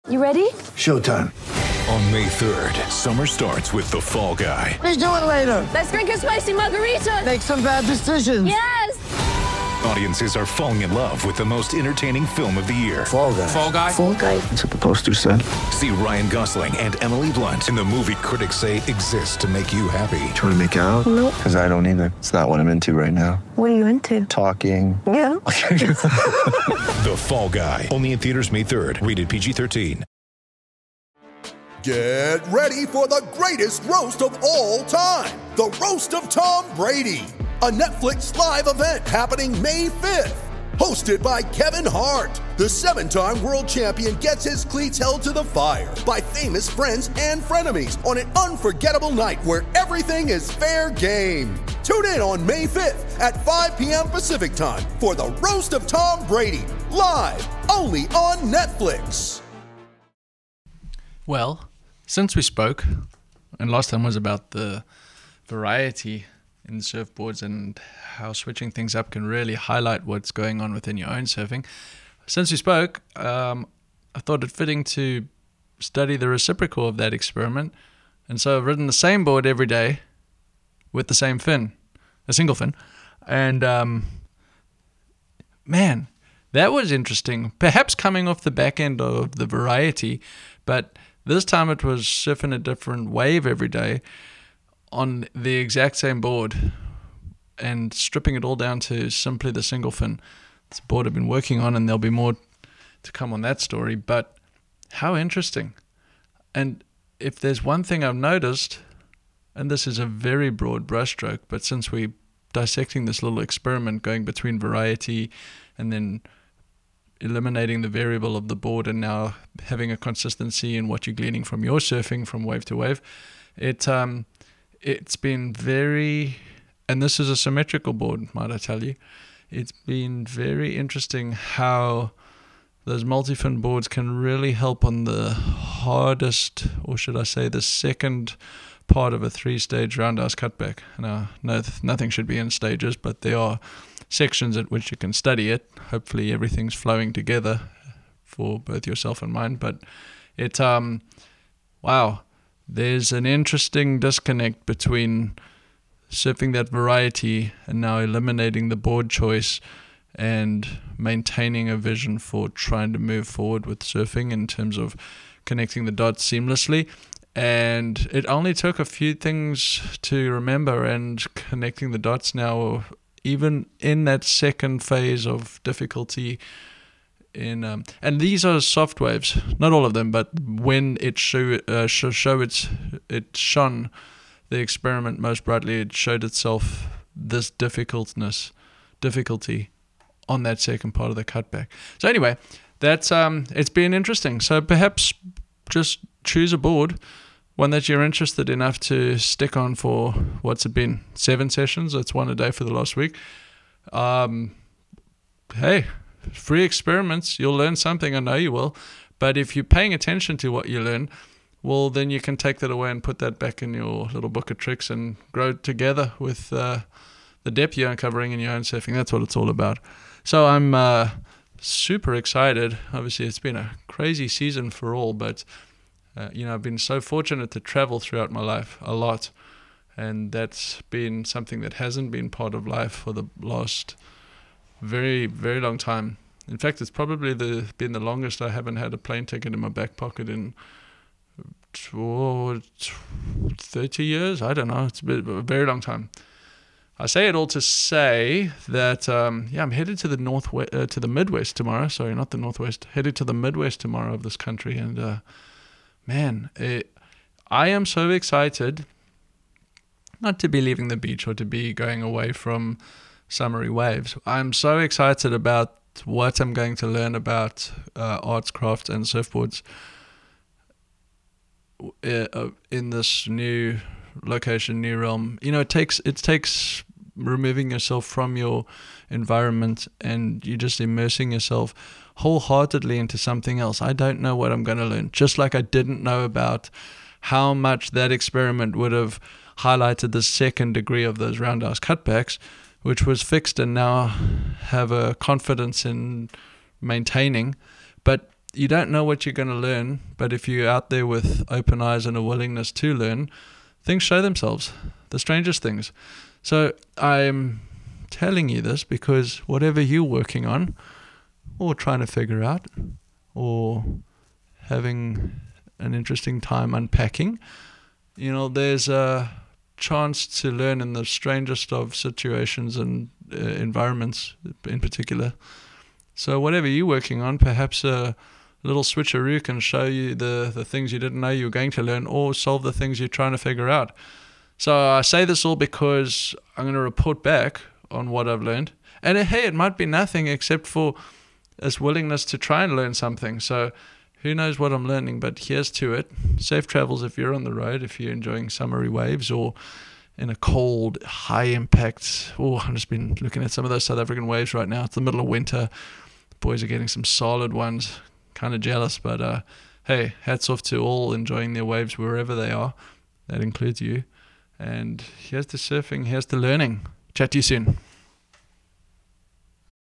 You ready? Showtime. On May 3rd, summer starts with The Fall Guy. Let's do it later. Let's drink a spicy margarita. Make some bad decisions. Yes! Audiences are falling in love with the most entertaining film of the year. Fall Guy. Fall Guy? Fall Guy. That's what the poster said. See Ryan Gosling and Emily Blunt in the movie critics say exists to make you happy. Trying to make it out? Nope. Because I don't either. It's not what I'm into right now. What are you into? Talking. Yeah. The Fall Guy. Only in theaters May 3rd. Rated PG-13. Get ready for the greatest roast of all time. The Roast of Tom Brady. A Netflix live event happening May 5th. Hosted by Kevin Hart. The 7-time world champion gets his cleats held to the fire by famous friends and frenemies on an unforgettable night where everything is fair game. Tune in on May 5th at 5 p.m. Pacific time for the Roast of Tom Brady. Live only on Netflix. Well, since we spoke, and last time was about the variety in surfboards and how switching things up can really highlight what's going on within your own surfing. Since we spoke, I thought it fitting to study the reciprocal of that experiment. And so I've ridden the same board every day with the same fin, a single fin. And man, that was interesting. Perhaps coming off the back end of the variety, but this time it was surfing a different wave every day on the exact same board and stripping it all down to simply the single fin. It's a board I've been working on, and there'll be more to come on that story, but how interesting. And if there's one thing I've noticed, and this is a very broad brushstroke, but since we're dissecting this little experiment going between variety and then eliminating the variable of the board and now having a consistency in what you're gleaning from your surfing from wave to wave, it's been very, and this is a symmetrical board, might I tell you, it's been very interesting how those multi-fin boards can really help on the hardest, or should I say the second part of a 3-stage roundhouse cutback. Now, nothing should be in stages, but there are sections at which you can study it. Hopefully everything's flowing together for both yourself and mine, but it, wow, there's an interesting disconnect between surfing that variety and now eliminating the board choice and maintaining a vision for trying to move forward with surfing in terms of connecting the dots seamlessly. And it only took a few things to remember, and connecting the dots now, even in that second phase of difficulty in and these are soft waves, not all of them, but when it shone the experiment most brightly, it showed itself this difficulty on that second part of the cutback. So anyway, that's it's been interesting. So perhaps just choose a board, one that you're interested enough to stick on for, what's it been, 7 sessions? It's one a day for the last week. Hey, free experiments, you'll learn something, I know you will. But if you're paying attention to what you learn, well, then you can take that away and put that back in your little book of tricks and grow together with the depth you're uncovering in your own surfing. That's what it's all about. So I'm super excited. Obviously, it's been a crazy season for all, but I've been so fortunate to travel throughout my life a lot, and that's been something that hasn't been part of life for the last very, very long time. In fact, it's probably been the longest I haven't had a plane ticket in my back pocket in 30 years. I don't know. It's been a very long time. I say it all to say that I'm headed to the to the Midwest tomorrow. Sorry, not the Northwest. Headed to the Midwest tomorrow of this country, and I am so excited not to be leaving the beach or to be going away from summery waves. I'm so excited about what I'm going to learn about arts, crafts, and surfboards in this new location, new realm. It takes removing yourself from your environment and you just immersing yourself wholeheartedly into something else. I don't know what I'm going to learn, just like I didn't know about how much that experiment would have highlighted the second degree of those roundhouse cutbacks, which was fixed and now have a confidence in maintaining. But you don't know what you're going to learn, but if you're out there with open eyes and a willingness to learn, things show themselves, the strangest things. So I'm telling you this because whatever you're working on or trying to figure out or having an interesting time unpacking, there's a chance to learn in the strangest of situations and environments in particular. So whatever you're working on, perhaps a little switcheroo can show you the things you didn't know you were going to learn or solve the things you're trying to figure out. So I say this all because I'm going to report back on what I've learned. And hey, it might be nothing except for this willingness to try and learn something. So who knows what I'm learning, but here's to it. Safe travels if you're on the road, if you're enjoying summery waves or in a cold, high impact. I've just been looking at some of those South African waves right now. It's the middle of winter. The boys are getting some solid ones. Kind of jealous, but hey, hats off to all enjoying their waves wherever they are. That includes you. And here's to surfing, here's to learning. Chat to you soon.